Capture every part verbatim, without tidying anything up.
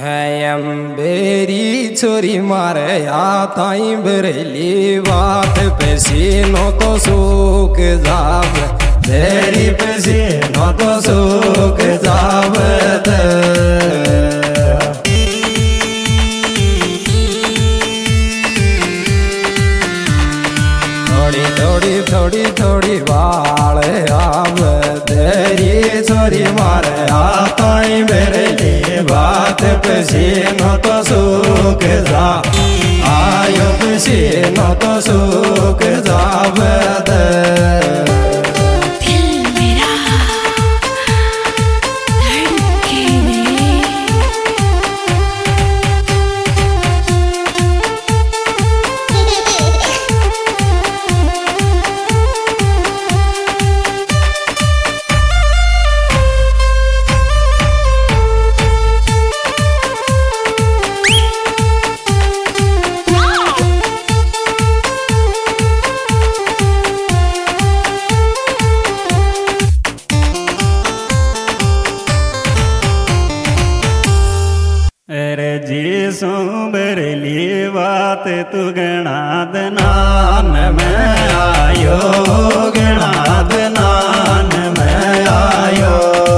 Berry छोरी मारे ताई बरेली बात पसीनो तो सूख जाव बेरी पसीनो तो सूख जाव थोड़ी थोड़ी थोड़ी थोड़ी बाल आव तेरी छोरी मारे ताई बरेली बात पसीनो तो सूख जा आयो पसीनो तो सूख जाव बरली बात तू गणाद नान में आयो गणाद नान में आयो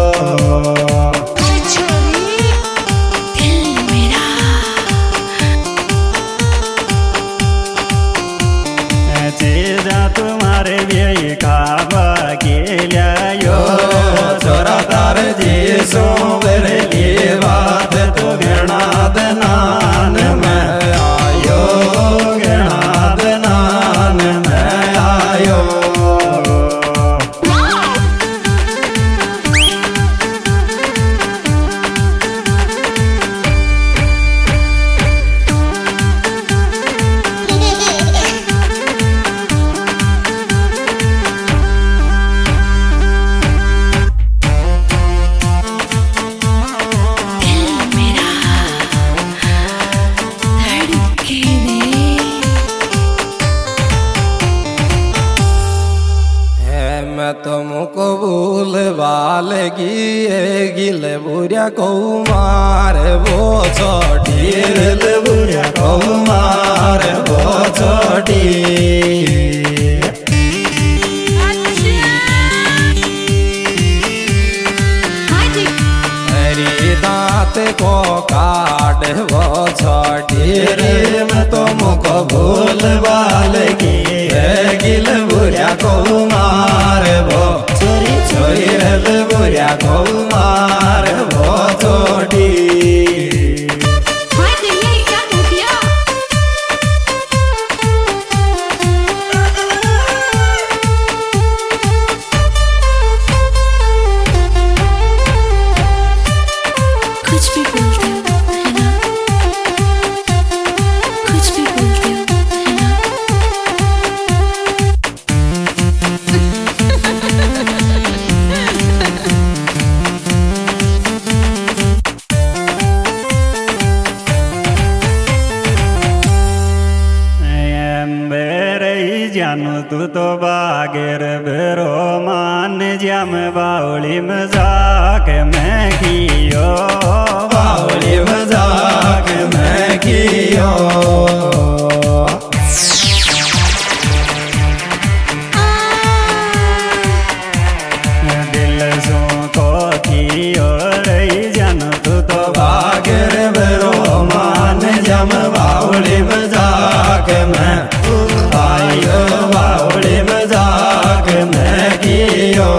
चीजा तुम्हारे भी खावा के लियो छोरा तार जी सो बरली बात तू गणाद नान में आयो गणाद नान में आयो तुमको भूल बालगी गिल बुरिया को मार वो छोटी गिल बुरिया को मार वो छोटी हरी दांत को काट वो छोटी रे मैं तुमको भूल बालगी गिल बुरिया को मार वो छोरी छोरी रल बुरिया को मार वो छोटी कुछ भी बोलते हो है ना कुछ भी बोलते हो है ना जानू तू तो बागेर बेरो मान जम बाउली मजाक मैं कियो बाउली मजाक मैं कियो दिल सो को कियो रही जानू तू तो बागेर बेरो मान जम बाउली मजाक मैं आयो बाउली मजाक मैं कियो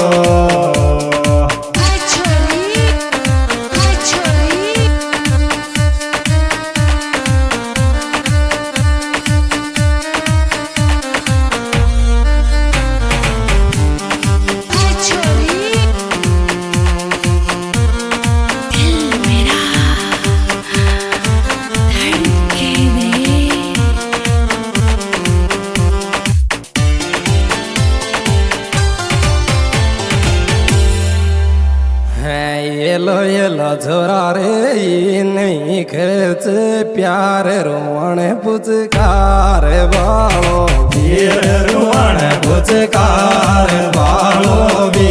येलो येलो छोरा रे नहीं खर्च प्यार रुवण पुचकार बालो वीर रुवण पुचकार बालो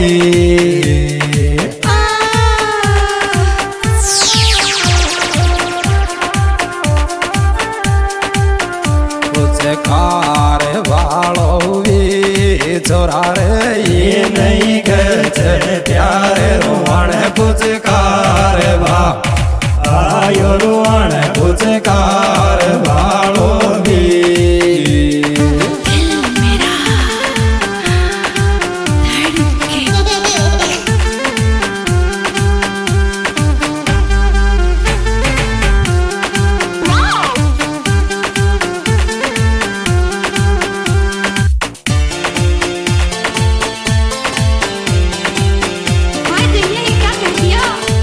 भी आयो रुआण पुचकार वालो भी दिल मेरा धड़के भाई देखिए ये क्या कर दिया।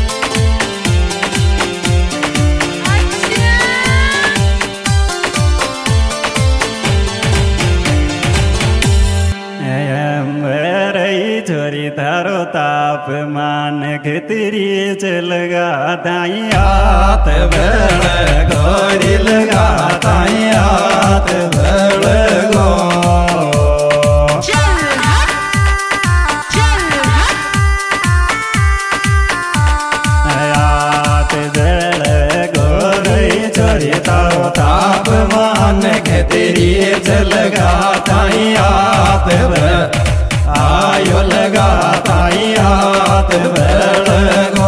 रही छोरी थारो ताप मान के तेरी चलगा दाई हाथ बेड़ गोरी लगा ताई हाथ बेड़ गो चल हट चल हट आत जड़ गोरई छोरी तारो ताप मान के तेरी जलगा ताई हाथ बेड़ आयो लगा ताई हाथ बेड़ गो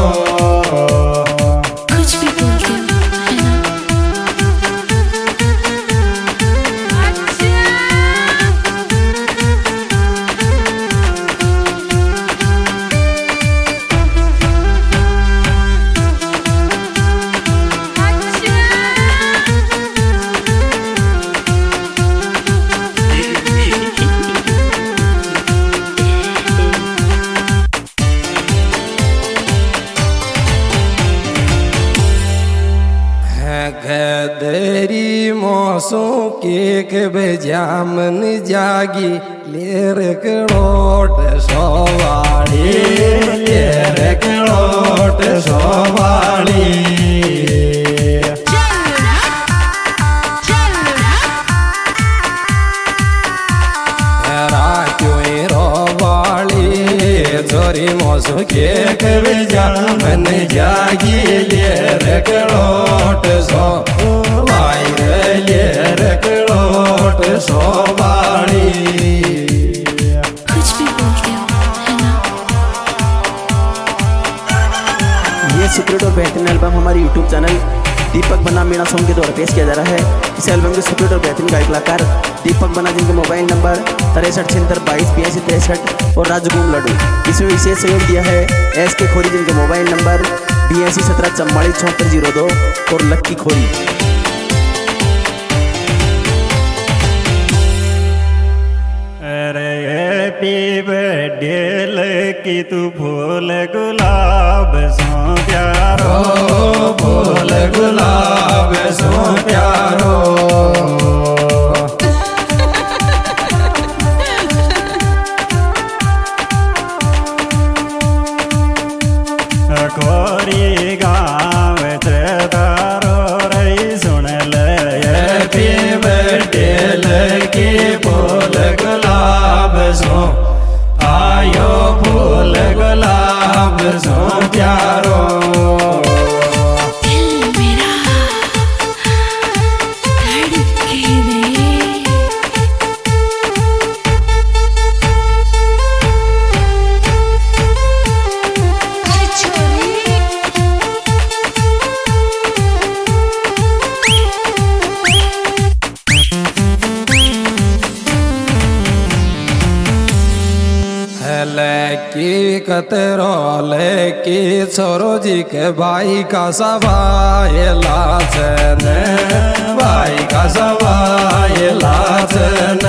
कुछ भी बोलते हो है ना। गदरी मौसों केक बेजामन जागी लेर कड़ोट सोवाड़ी लेर कड़ोट सोवाड़ी छोरी मौसों केक बेजामन जागी लेर कड़ोट सो वाई लेर कड़ोट सोवाड़ी कुछ भी बोलते हो है ना। ये सुपरहिट और बेहतरीन एल्बम हमारे YouTube channel Deepak Banna Meena song के द्वारा पेश किया जा रहा है। इस एल्बम के सुपरहिट और बेहतरीन गायक कलाकार दीपक बन्ना, जिनके मोबाइल नंबर तिरसठ छिहत्तर बाईस बयासी तिरसठ और राजगुम लड्डू। इसमें विशेष सहयोग दिया है एस के खोरी, जिनके मोबाइल नंबर बयासी सत्रह चौवालीस चौहत्तर जीरो दो और लक्की खोरी। अरे हैप्पी बर्थडे की तू फूल गुलाब सो प्यारो ओ फूल गुलाब सो प्यारो खोरी गाँव तारो रही सुन ले हैप्पी बर्थडे की फूल गुलाब सो आयो फूल गुलाब सो प्यारो दिल मेरा धड़के रे। लेकी कतरो लेकी छोरो जी के भाई का सवाय लाचन भाई का सवाय लाचन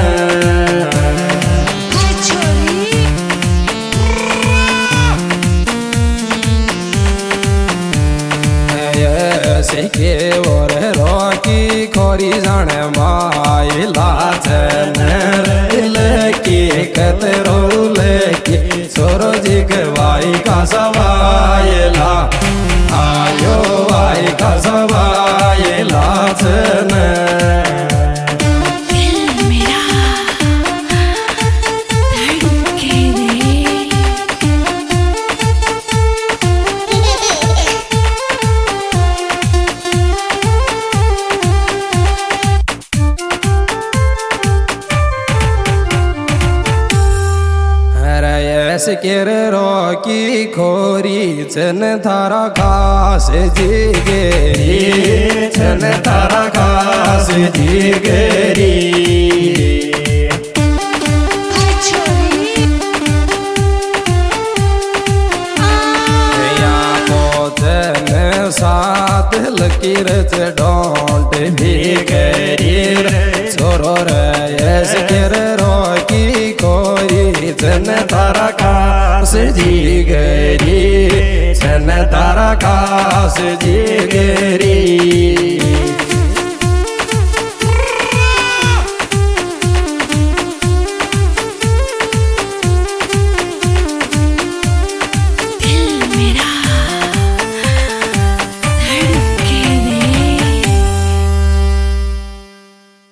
के और रोकी खोरी जान माई लाचन लेकी कतरो लेकी छोरो जी के भाई का सवायला आयो भाई का सवायला चन दिल मेरा धड़के रे। स्केर रोकी खोरी छन थारा खास जिगेरी छन थारा खास जिगेरी साथ लकीर से डोंट भी गरीर छोरो रे स्केर रोकी कोरी छन तारा खास जिगेरी छन तारा खास जिगेरी